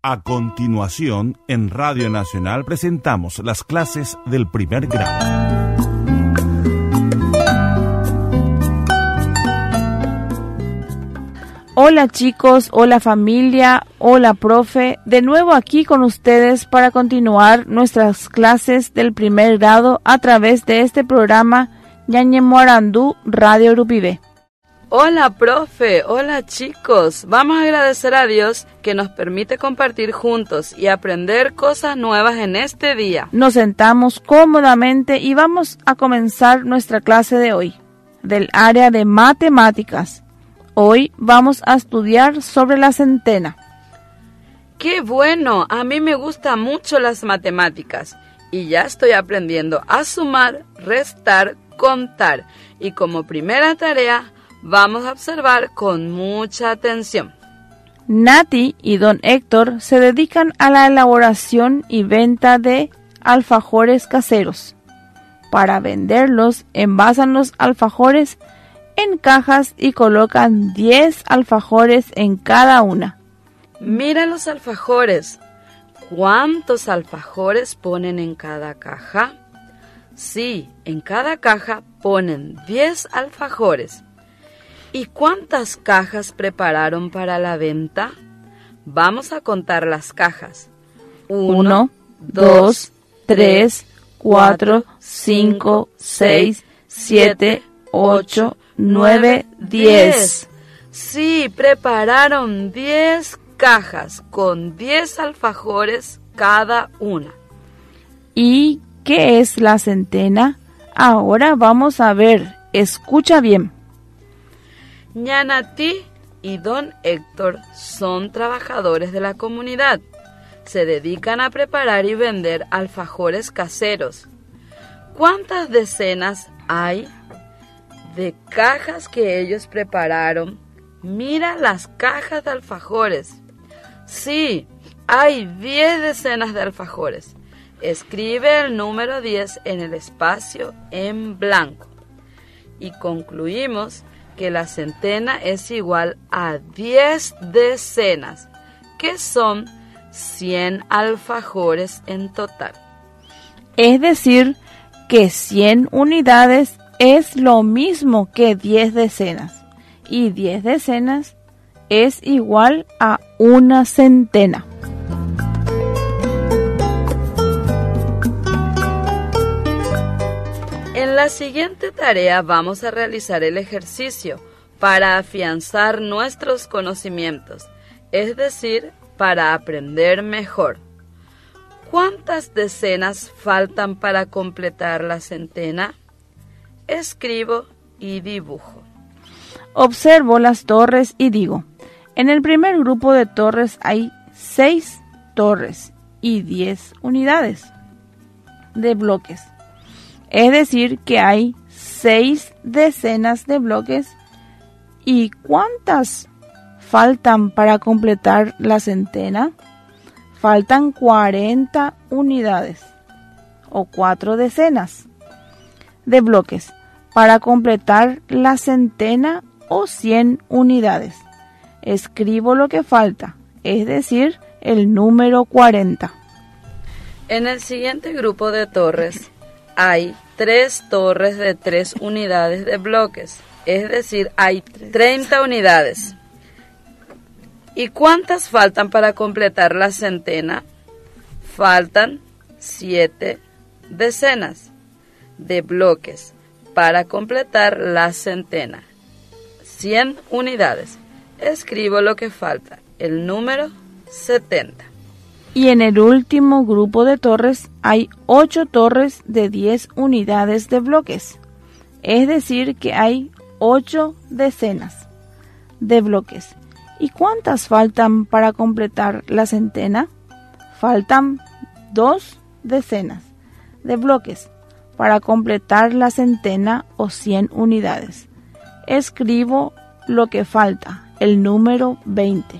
A continuación, en Radio Nacional presentamos las clases del primer grado. Hola chicos, hola familia, hola profe, de nuevo aquí con ustedes para continuar nuestras clases del primer grado a través de este programa Ñañemoarandú Radio Rupivé. Hola profe, hola chicos, vamos a agradecer a Dios que nos permite compartir juntos y aprender cosas nuevas en este día. Nos sentamos cómodamente y vamos a comenzar nuestra clase de hoy, del área de matemáticas. Hoy vamos a estudiar sobre la centena. ¡Qué bueno! A mí me gustan mucho las matemáticas y ya estoy aprendiendo a sumar, restar, contar. Y como primera tarea, vamos a observar con mucha atención. Nati y don Héctor se dedican a la elaboración y venta de alfajores caseros. Para venderlos, envasan los alfajores en cajas y colocan 10 alfajores en cada una. Mira los alfajores. ¿Cuántos alfajores ponen en cada caja? Sí, en cada caja ponen 10 alfajores. ¿Y cuántas cajas prepararon para la venta? Vamos a contar las cajas. 1, 2, 3, 4, 5, 6, 7, 8, 9, 10. Sí, prepararon 10 cajas con 10 alfajores cada una. ¿Y qué es la centena? Ahora vamos a ver. Escucha bien. Ñanati y don Héctor son trabajadores de la comunidad. Se dedican a preparar y vender alfajores caseros. ¿Cuántas decenas hay de cajas que ellos prepararon? Mira las cajas de alfajores. Sí, hay 10 decenas de alfajores. Escribe el número 10 en el espacio en blanco. Y concluimos que la centena es igual a 10 decenas, que son 100 alfajores en total. Es decir, que 100 unidades es lo mismo que 10 decenas, y 10 decenas es igual a una centena. En la siguiente tarea vamos a realizar el ejercicio para afianzar nuestros conocimientos, es decir, para aprender mejor. ¿Cuántas decenas faltan para completar la centena? Escribo y dibujo. Observo las torres y digo, en el primer grupo de torres hay 6 torres y 10 unidades de bloques. Es decir, que hay 6 decenas de bloques. ¿Y cuántas faltan para completar la centena? Faltan 40 unidades o 4 decenas de bloques para completar la centena o 100 unidades. Escribo lo que falta, es decir, el número 40. En el siguiente grupo de torres hay 3 torres de 3 unidades de bloques, es decir, hay 30 unidades. ¿Y cuántas faltan para completar la centena? Faltan 7 decenas de bloques para completar la centena. 100 unidades. Escribo lo que falta, el número 70. Y en el último grupo de torres hay 8 torres de 10 unidades de bloques. Es decir, que hay 8 decenas de bloques. ¿Y cuántas faltan para completar la centena? Faltan 2 decenas de bloques para completar la centena o 100 unidades. Escribo lo que falta, el número 20.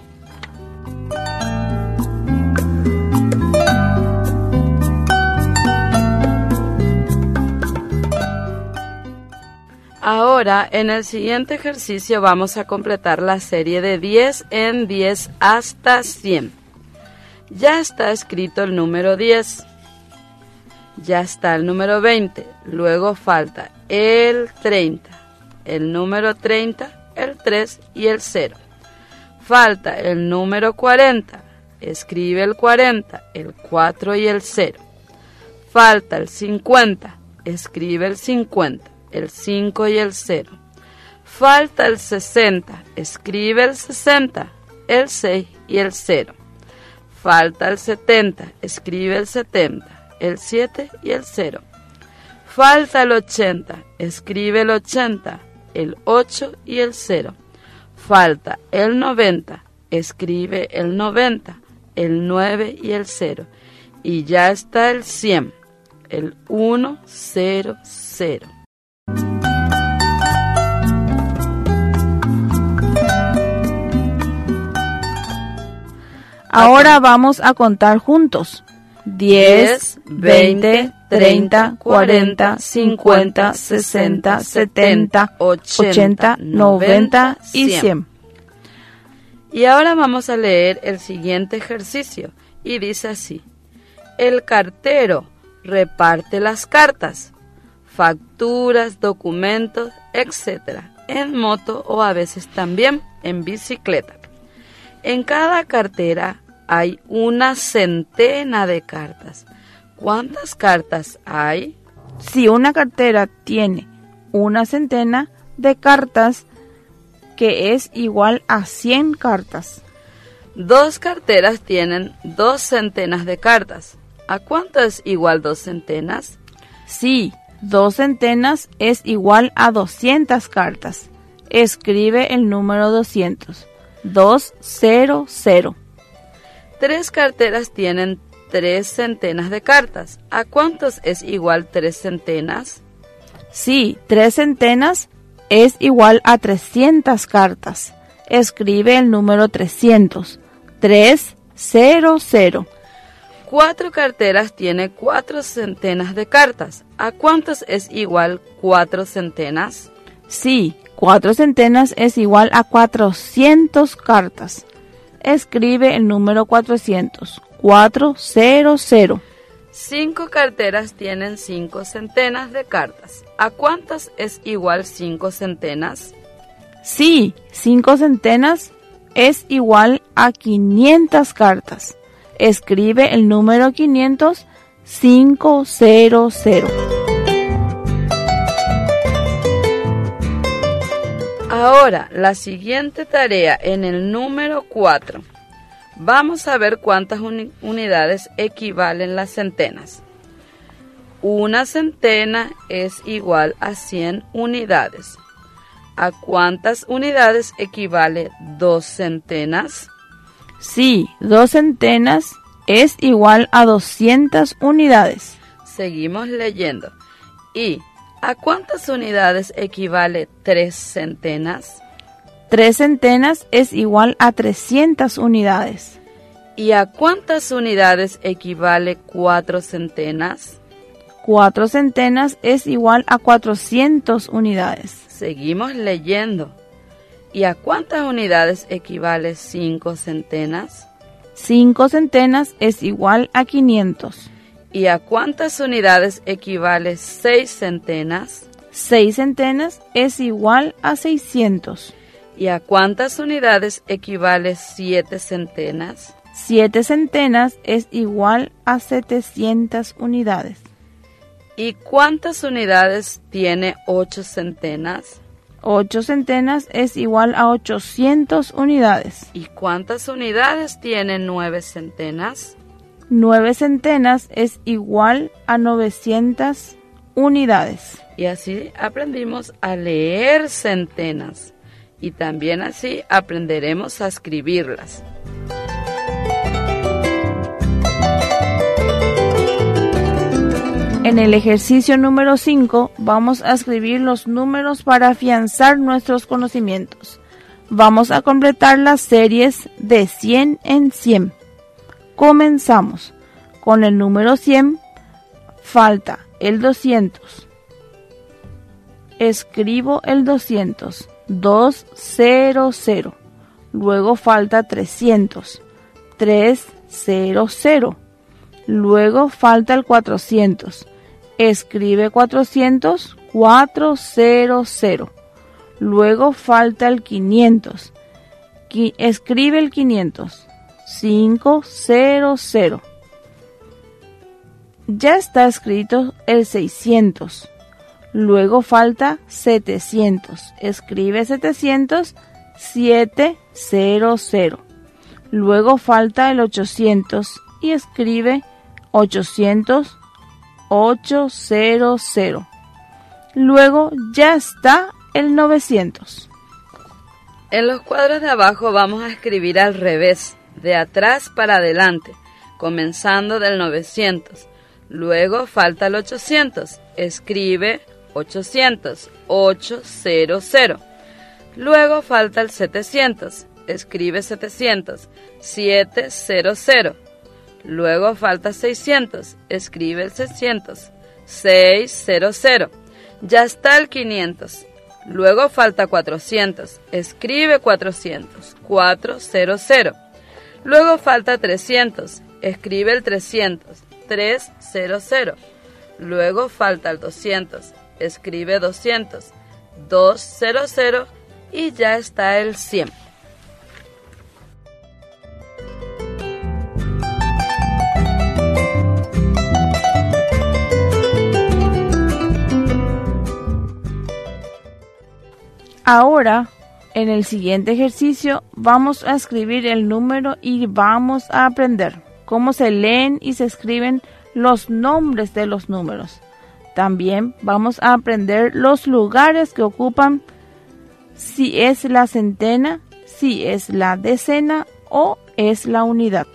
Ahora, en el siguiente ejercicio vamos a completar la serie de 10 en 10 hasta 100. Ya está escrito el número 10. Ya está el número 20. Luego falta el 30, el número 30, el 3 y el 0. Falta el número 40. Escribe el 40, el 4 y el 0. Falta el 50. Escribe el 50, el 5 y el 0. Falta el 60. Escribe el 60, el 6 y el 0. Falta el 70. Escribe el 70, el 7 y el 0. Falta el 80. Escribe el 80, el 8 y el 0. Falta el 90. Escribe el 90, el 9 y el 0. Y ya está el 100, el 1, 0, 0. Ahora vamos a contar juntos. 10, 20, 30, 40, 50, 60, 70, 80, 90 y 100. Y ahora vamos a leer el siguiente ejercicio y dice así: el cartero reparte las cartas, facturas, documentos, etc. en moto o a veces también en bicicleta. En cada cartera hay una centena de cartas. ¿Cuántas cartas hay? Si una cartera tiene una centena de cartas, que es igual a 100 cartas. 2 carteras tienen 2 centenas de cartas. ¿A cuánto es igual 2 centenas? Sí, 2 centenas es igual a 200 cartas. Escribe el número 200. 200. 3 carteras tienen 3 centenas de cartas. ¿A cuántos es igual 3 centenas? Sí, 3 centenas es igual a 300 cartas. Escribe el número 300. 300. 4 carteras tienen 4 centenas de cartas. ¿A cuántos es igual 4 centenas? Sí, 4 centenas es igual a 400 cartas. Escribe el número 400. 400. 5 carteras tienen 5 centenas de cartas. ¿A cuántas es igual 5 centenas? Sí, 5 centenas es igual a 500 cartas. Escribe el número 500. 500. Ahora, la siguiente tarea en el número 4. Vamos a ver cuántas unidades equivalen las centenas. Una centena es igual a 100 unidades. ¿A cuántas unidades equivale 2 centenas? Sí, 2 centenas es igual a 200 unidades. Seguimos leyendo. ¿Y a cuántas unidades equivale 3 centenas? 3 centenas es igual a 300 unidades. ¿Y a cuántas unidades equivale 4 centenas? 4 centenas es igual a 400 unidades. Seguimos leyendo. ¿Y a cuántas unidades equivale 5 centenas? 5 centenas es igual a 500. ¿Y a cuántas unidades equivale 6 centenas? 6 centenas es igual a 600. ¿Y a cuántas unidades equivale 7 centenas? 7 centenas es igual a 700 unidades. ¿Y cuántas unidades tiene 8 centenas? 8 centenas es igual a 800 unidades. ¿Y cuántas unidades tiene 9 centenas? 9 centenas es igual a 900 unidades. Y así aprendimos a leer centenas. Y también así aprenderemos a escribirlas. En el ejercicio número 5 vamos a escribir los números para afianzar nuestros conocimientos. Vamos a completar las series de 100 en 100. Comenzamos con el número 100. Falta el 200. Escribo el 200. 200. Luego falta 300. 300. 00. Luego falta el 400. Escribe 400, 400. Luego falta el 500. Escribe el 500, 500. Ya está escrito el 600. Luego falta 700. Escribe 700, 700. Luego falta el 800 y escribe 800, 800. Luego ya está el 900. En los cuadros de abajo vamos a escribir al revés, de atrás para adelante, comenzando del 900. Luego falta el 800. Escribe 800, 800. Luego falta el 700. Escribe 700, 700. Luego falta 600. Escribe el 600, 600. Ya está el 500. Luego falta 400. Escribe 400, 400. Luego falta 300. Escribe el 300, 300. Luego falta el 200. Escribe 200, 200. Y ya está el 100. Ahora, en el siguiente ejercicio, vamos a escribir el número y vamos a aprender cómo se leen y se escriben los nombres de los números. También vamos a aprender los lugares que ocupan, si es la centena, si es la decena o es la unidad.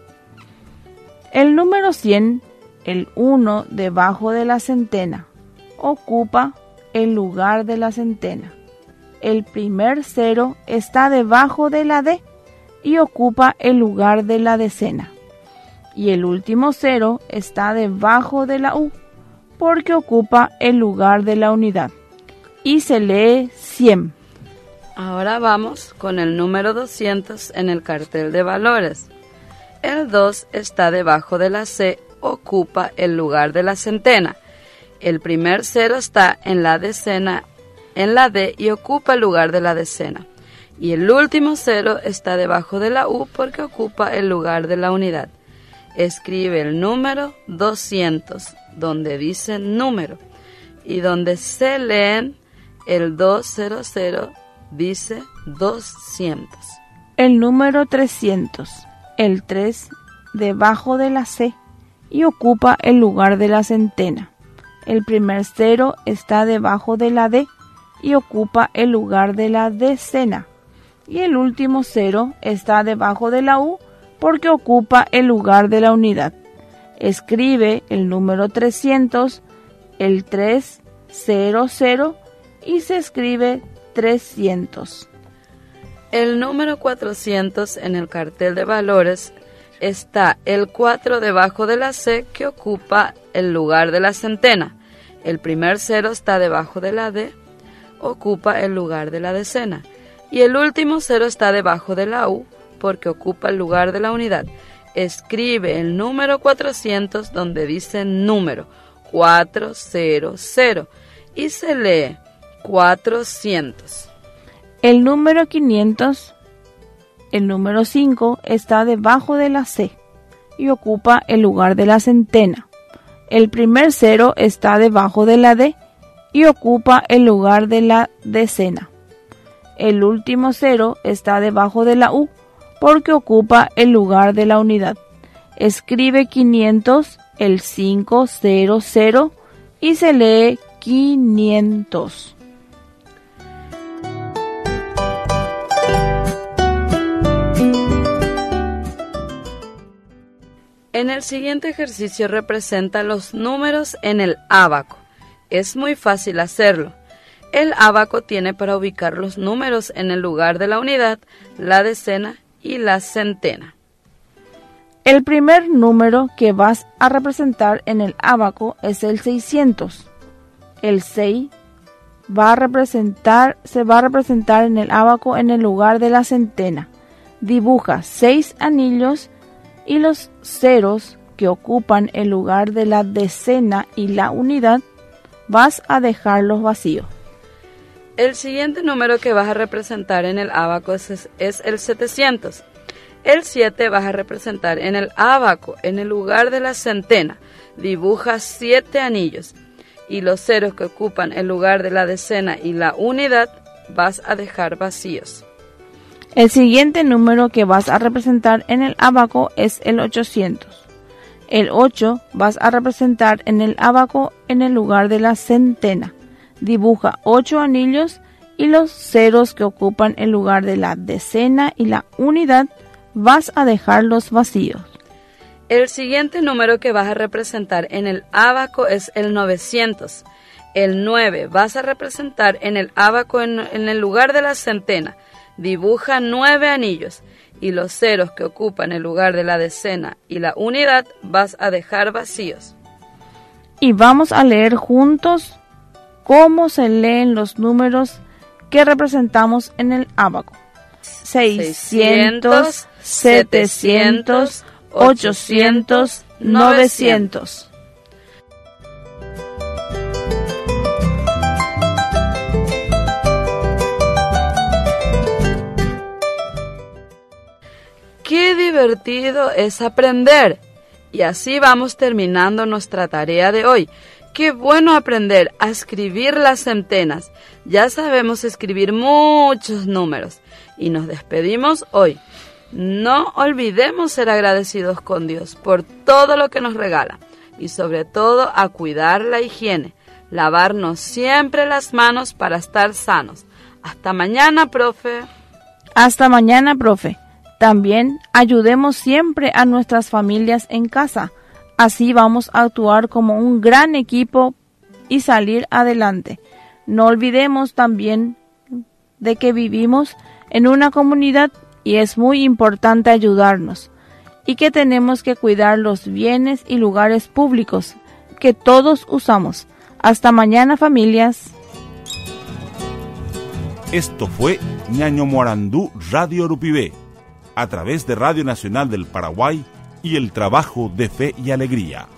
El número 100, el 1 debajo de la centena, ocupa el lugar de la centena. El primer 0 está debajo de la D y ocupa el lugar de la decena. Y el último 0 está debajo de la U porque ocupa el lugar de la unidad. Y se lee 100. Ahora vamos con el número 200 en el cartel de valores. El 2 está debajo de la C, ocupa el lugar de la centena. El primer 0 está en la decena, en la D y ocupa el lugar de la decena. Y el último 0 está debajo de la U porque ocupa el lugar de la unidad. Escribe el número 200, donde dice número. Y donde se leen el 200, dice 200. El número 300, el 3 debajo de la C y ocupa el lugar de la centena. El primer 0 está debajo de la D y ocupa el lugar de la decena. Y el último 0 está debajo de la U porque ocupa el lugar de la unidad. Escribe el número 300, el 300 y se escribe 300. El número 400 en el cartel de valores está el 4 debajo de la C que ocupa el lugar de la centena. El primer 0 está debajo de la D, ocupa el lugar de la decena. Y el último 0 está debajo de la U porque ocupa el lugar de la unidad. Escribe el número 400 donde dice número 400 y se lee 400. El número 500, el número 5 está debajo de la C y ocupa el lugar de la centena. El primer 0 está debajo de la D y ocupa el lugar de la decena. El último 0 está debajo de la U porque ocupa el lugar de la unidad. Escribe 500, el 500 y se lee 500. En el siguiente ejercicio representa los números en el ábaco. Es muy fácil hacerlo. El ábaco tiene para ubicar los números en el lugar de la unidad, la decena y la centena. El primer número que vas a representar en el ábaco es el 600. El 6 se va a representar en el ábaco en el lugar de la centena. Dibuja 6 anillos y los ceros que ocupan el lugar de la decena y la unidad, vas a dejarlos vacíos. El siguiente número que vas a representar en el ábaco es el 700. El 7 vas a representar en el ábaco, en el lugar de la centena. Dibuja 7 anillos. Y los ceros que ocupan el lugar de la decena y la unidad vas a dejar vacíos. El siguiente número que vas a representar en el ábaco es el 800. El 8 vas a representar en el ábaco en el lugar de la centena. Dibuja 8 anillos y los ceros que ocupan el lugar de la decena y la unidad vas a dejarlos vacíos. El siguiente número que vas a representar en el ábaco es el 900. El 9 vas a representar en el ábaco en el lugar de la centena. Dibuja 9 anillos y los ceros que ocupan el lugar de la decena y la unidad vas a dejar vacíos. Y vamos a leer juntos cómo se leen los números que representamos en el ábaco. 600, 700, 800, 900. ¡Qué divertido es aprender! Y así vamos terminando nuestra tarea de hoy. ¡Qué bueno aprender a escribir las centenas! Ya sabemos escribir muchos números. Y nos despedimos hoy. No olvidemos ser agradecidos con Dios por todo lo que nos regala. Y sobre todo a cuidar la higiene. Lavarnos siempre las manos para estar sanos. Hasta mañana, profe. Hasta mañana, profe. También ayudemos siempre a nuestras familias en casa. Así vamos a actuar como un gran equipo y salir adelante. No olvidemos también de que vivimos en una comunidad y es muy importante ayudarnos. Y que tenemos que cuidar los bienes y lugares públicos que todos usamos. Hasta mañana, familias. Esto fue Ñaño Morandú Radio Urupibé, a través de Radio Nacional del Paraguay y el trabajo de Fe y Alegría.